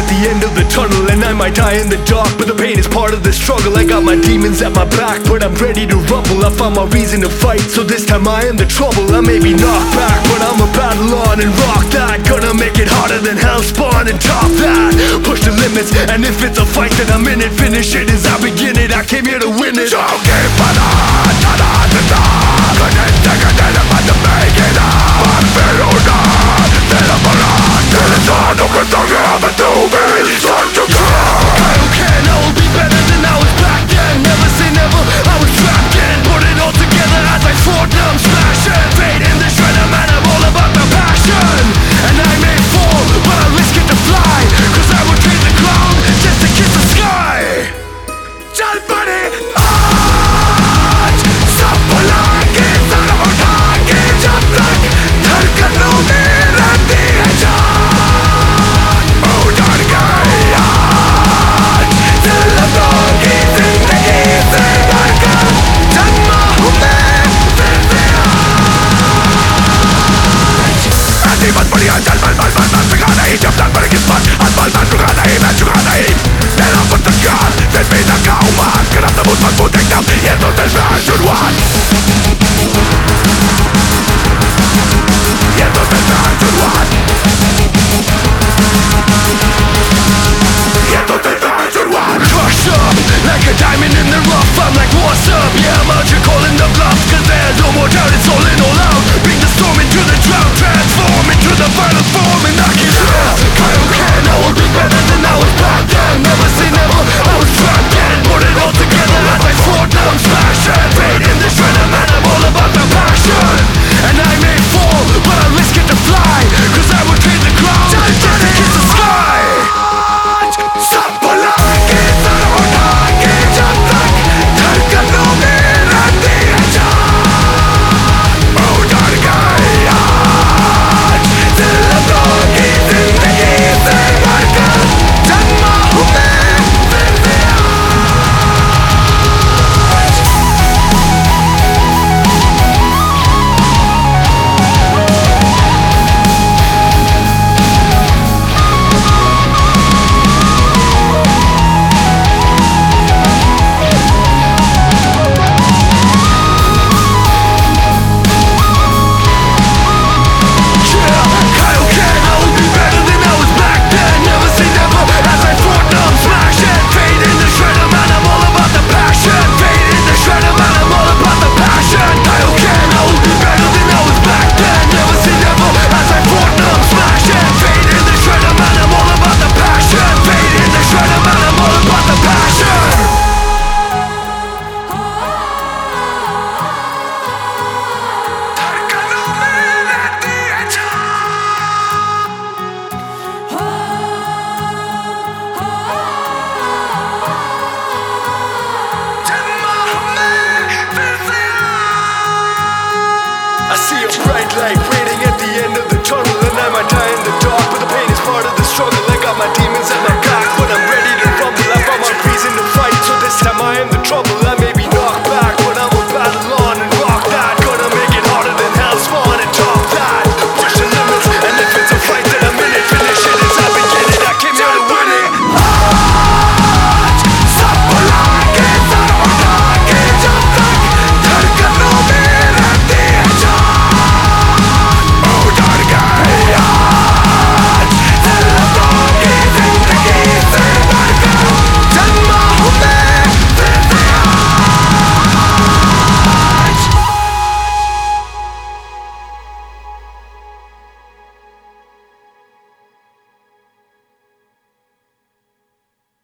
the end of the tunnel, and I might die in the dark, but the pain is part of the struggle. I got my demons at my back, but I'm ready to rumble. I found my reason to fight, so this time I am the trouble. I may be knocked back, but I'ma battle on and rock that. Gonna make it harder than hell spawn and top that. Push the limits, and if it's a fight, then I'm in it. Finish it as I begin it, I came here to win it. I see a bright light waiting at the end of the tunnel, and I might die in the dark, but the pain is part of the struggle. I got my